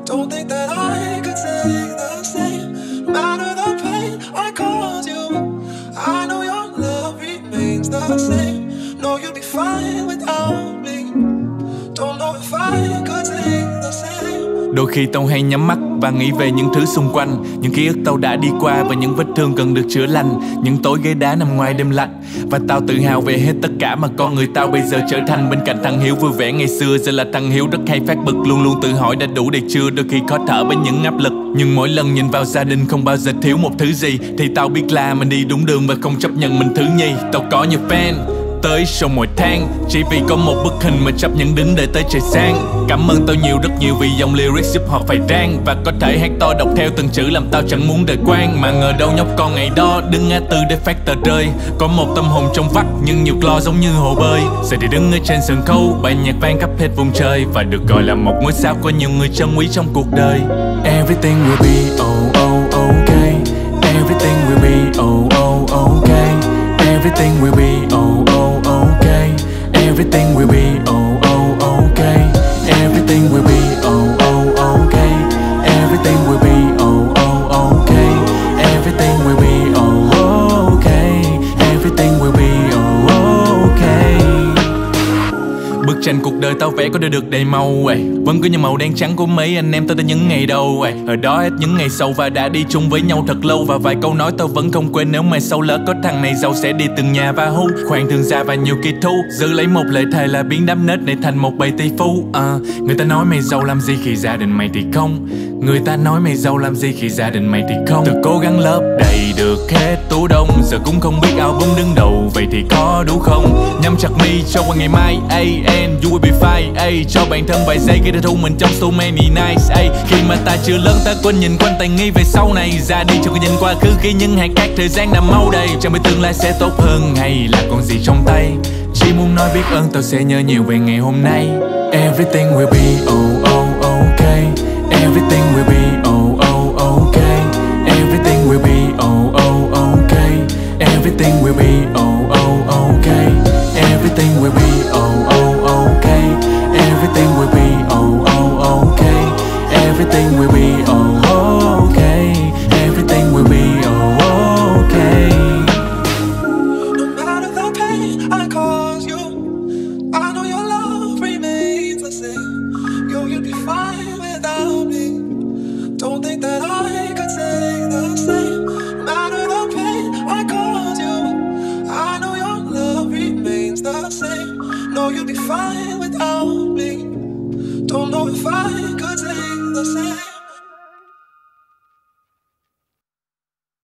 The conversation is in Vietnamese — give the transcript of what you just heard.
Don't think that I could say the same. No matter the pain I caused you, I know your love remains the same. No, you'll be fine without me. Don't know if I could say the same. Đôi khi tao hay nhắm mắt và nghĩ về những thứ xung quanh, những ký ức tao đã đi qua và những vết thương cần được chữa lành. Những tối ghế đá nằm ngoài đêm lạnh, và tao tự hào về hết tất cả mà con người tao bây giờ trở thành. Bên cạnh thằng Hiếu vui vẻ ngày xưa, giờ là thằng Hiếu rất hay phát bực, luôn luôn tự hỏi đã đủ để chưa. Đôi khi khó thở với những áp lực, nhưng mỗi lần nhìn vào gia đình không bao giờ thiếu một thứ gì, thì tao biết là mình đi đúng đường và không chấp nhận mình thứ nhì. Tao có nhiều fan tới show mỗi tháng, chỉ vì có một bức hình mà chấp nhận đứng đợi tới trời sáng. Cảm ơn tao nhiều, rất nhiều vì dòng lyrics giúp họ phải rang, và có thể hát to đọc theo từng chữ làm tao chẳng muốn đời quan. Mà ngờ đâu nhóc con ngày đó đứng ngã tư để phát tờ rơi, có một tâm hồn trong vắt nhưng nhiều clo giống như hồ bơi. Giờ thì đứng ở trên sân khấu, bài nhạc vang khắp hết vùng trời, và được gọi là một ngôi sao có nhiều người trân quý trong cuộc đời. Everything will be oh oh okay. Everything will be oh oh okay. Everything will be oh oh okay. Everything will be oh oh okay. Everything will be oh oh okay. Everything will be oh oh okay. Everything will be oh oh okay. Everything will be oh oh okay. Bức tranh cuộc đời tao vẽ có được đầy màu vẫn cứ như màu đen trắng của mấy anh em tao tới những ngày đầu ở đó hết những ngày sầu và đã đi chung với nhau thật lâu, và vài câu nói tao vẫn không quên. Nếu mai sau lỡ có thằng này giàu sẽ đi từng nhà và hú khoan thương gia và nhiều kỳ thu, giữ lấy một lời thề là biến đám nết này thành một bầy tỷ phú. Người ta nói mày giàu làm gì khi gia đình mày thì không. Người ta nói mày giàu làm gì khi gia đình mày thì không. Từ cố gắng lấp đầy được hết tủ đông, giờ cũng không biết album đứng đầu, vậy thì có đủ không? Nhắm chặt mi cho qua ngày mai, and you will be fine. Cho bản thân vài giây khi đã thu mình trong so many nights. Khi mà ta chưa lớn ta quên nhìn quanh tài nghi về sau này, ra đi cho cái nhìn quá khứ khi những hạt cát thời gian nằm mau đầy. Chẳng biết tương lai sẽ tốt hơn hay là còn gì trong tay, chỉ muốn nói biết ơn tao sẽ nhớ nhiều về ngày hôm nay. Everything will be oh oh okay. Everything will be oh oh okay. Everything will be oh oh okay. Everything will be oh oh okay. Everything will be oh oh okay. Everything will be oh oh okay. Everything will be oh oh okay. Everything will be oh oh okay. No matter the pain I cause you, I know your love remains the same. You'll be fine without me. Don't think that I could say the same. No matter the pain I cause you, I know your love remains the same. No, you'll be fine without me. Don't know if I could say the same.